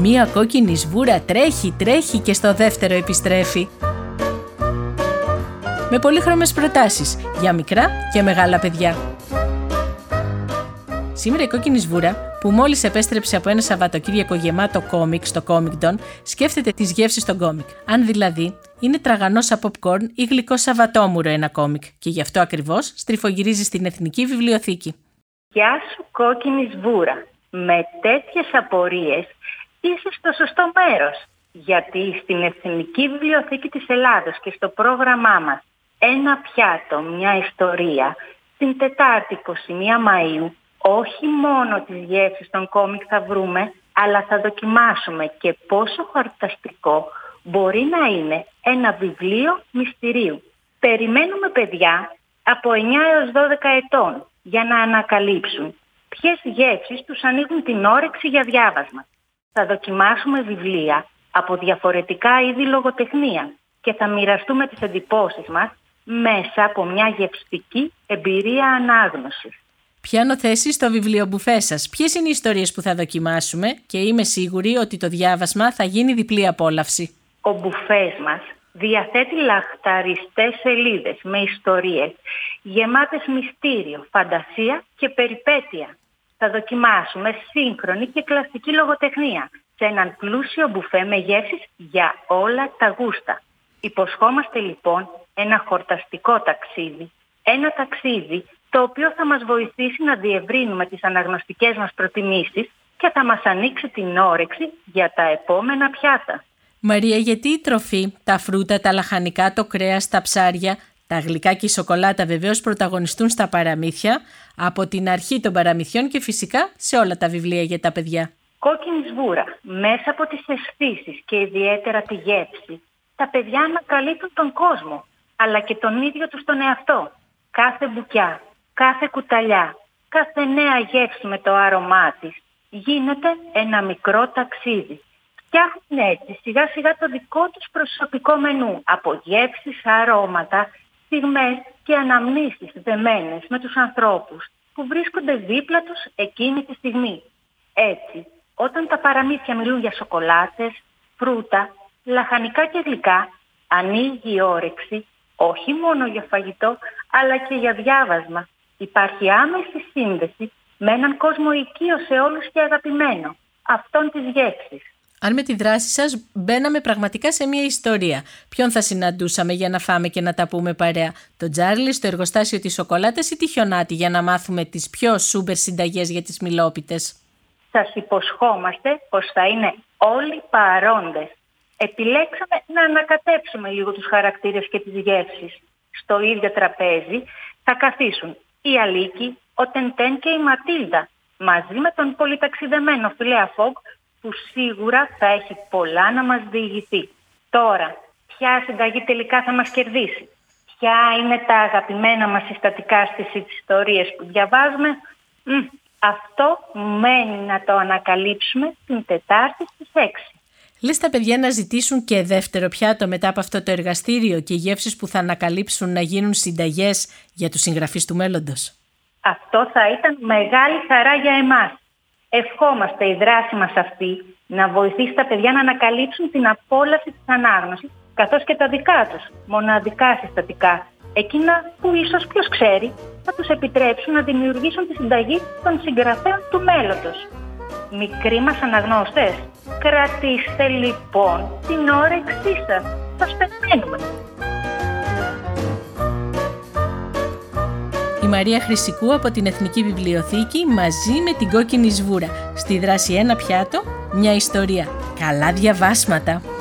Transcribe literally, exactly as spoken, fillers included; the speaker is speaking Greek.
Μία κόκκινη σβούρα τρέχει, τρέχει και στο δεύτερο επιστρέφει. Με πολύχρωμες προτάσεις για μικρά και μεγάλα παιδιά. Σήμερα η κόκκινη σβούρα, που μόλις επέστρεψε από ένα Σαββατοκύριακο γεμάτο κόμικ στο Comic-Don, σκέφτεται τις γεύσεις των κόμικ. Αν δηλαδή είναι τραγανό σαν popcorn ή γλυκό σαββατόμουρο ένα κόμικ, και γι' αυτό ακριβώς στριφογυρίζει στην Εθνική Βιβλιοθήκη. Γεια σου κόκκινη σβούρα. Με τέτοιες απορίες είσαι στο σωστό μέρος. Γιατί στην Εθνική Βιβλιοθήκη της Ελλάδος και στο πρόγραμμά μας ένα πιάτο, μια ιστορία, την Τετάρτη εικοστή πρώτη Μαΐου, όχι μόνο τις γεύσεις των κόμικ θα βρούμε, αλλά θα δοκιμάσουμε και πόσο χορταστικό μπορεί να είναι ένα βιβλίο μυστηρίου. Περιμένουμε παιδιά από εννιά έως δώδεκα ετών για να ανακαλύψουν ποιες γεύσεις τους ανοίγουν την όρεξη για διάβασμα. Θα δοκιμάσουμε βιβλία από διαφορετικά είδη λογοτεχνία και θα μοιραστούμε τις εντυπώσεις μας μέσα από μια γευστική εμπειρία ανάγνωσης. Πιάνω θέση στο βιβλιομπουφέ σας. Ποιες είναι οι ιστορίες που θα δοκιμάσουμε και είμαι σίγουρη ότι το διάβασμα θα γίνει διπλή απόλαυση. Ο μπουφές μας διαθέτει λαχταριστές σελίδες με ιστορίες γεμάτες μυστήριο, φαντασία και περιπέτεια. Θα δοκιμάσουμε σύγχρονη και κλασική λογοτεχνία σε έναν πλούσιο μπουφέ με γεύσεις για όλα τα γούστα. Υποσχόμαστε λοιπόν ένα χορταστικό ταξίδι, ένα ταξίδι το οποίο θα μας βοηθήσει να διευρύνουμε τις αναγνωστικές μας προτιμήσεις και θα μας ανοίξει την όρεξη για τα επόμενα πιάτα. Μαρία, γιατί η τροφή, τα φρούτα, τα λαχανικά, το κρέας, τα ψάρια, τα γλυκά και η σοκολάτα βεβαίως πρωταγωνιστούν στα παραμύθια, από την αρχή των παραμυθιών και φυσικά σε όλα τα βιβλία για τα παιδιά. Κόκκινη σβούρα, μέσα από τις αισθήσεις και ιδιαίτερα τη γεύση, τα παιδιά ανακαλύπτουν τον κόσμο, αλλά και τον ίδιο τους τον εαυτό. Κάθε μπουκιά, κάθε κουταλιά, κάθε νέα γεύση με το άρωμά της γίνεται ένα μικρό ταξίδι. Φτιάχνουν έτσι σιγά σιγά το δικό τους προσωπικό μενού από γεύσεις, αρώματα, στιγμές και αναμνήσεις δεμένες με τους ανθρώπους που βρίσκονται δίπλα τους εκείνη τη στιγμή. Έτσι, όταν τα παραμύθια μιλούν για σοκολάτες, φρούτα, λαχανικά και γλυκά, ανοίγει η όρεξη όχι μόνο για φαγητό αλλά και για διάβασμα. Υπάρχει άμεση σύνδεση με έναν κόσμο οικείο σε όλους και αγαπημένο, αυτόν της γεύσης. Αν με τη δράση σας μπαίναμε πραγματικά σε μια ιστορία, ποιον θα συναντούσαμε για να φάμε και να τα πούμε παρέα? Τον Τζάρλι στο εργοστάσιο της σοκολάτας ή τη Χιονάτη για να μάθουμε τις πιο σούπερ συνταγές για τις μιλόπιτες? Σας υποσχόμαστε πως θα είναι όλοι παρόντες. Επιλέξαμε να ανακατέψουμε λίγο τους χαρακτήρες και τις γεύσεις. Στο ίδιο τραπέζι θα καθίσουν η Αλίκη, ο Τεντέν και η Ματίλδα, μαζί με τον πολυταξιδεμένο Φιλέα Φόγκ, που σίγουρα θα έχει πολλά να μας διηγηθεί. Τώρα, ποια συνταγή τελικά θα μας κερδίσει? Ποια είναι τα αγαπημένα μας συστατικά στις ιστορίες που διαβάζουμε? Μ, αυτό μένει να το ανακαλύψουμε την Τετάρτη στις έξι. Λες τα παιδιά να ζητήσουν και δεύτερο πιάτο μετά από αυτό το εργαστήριο και οι γεύσεις που θα ανακαλύψουν να γίνουν συνταγές για τους συγγραφείς του μέλλοντος? Αυτό θα ήταν μεγάλη χαρά για εμάς. Ευχόμαστε η δράση μας αυτή να βοηθήσει τα παιδιά να ανακαλύψουν την απόλαυση της ανάγνωσης, καθώς και τα δικά τους μοναδικά συστατικά, εκείνα που ίσως, ποιος ξέρει, θα τους επιτρέψουν να δημιουργήσουν τη συνταγή των συγγραφέων του μέλλοντος. Μικροί μας αναγνώστες, κρατήστε λοιπόν την όρεξή σας. Σας περιμένουμε. Η Μαρία Χρυσικού από την Εθνική Βιβλιοθήκη μαζί με την Κόκκινη Σβούρα. Στη δράση ένα πιάτο, μια ιστορία. Καλά διαβάσματα!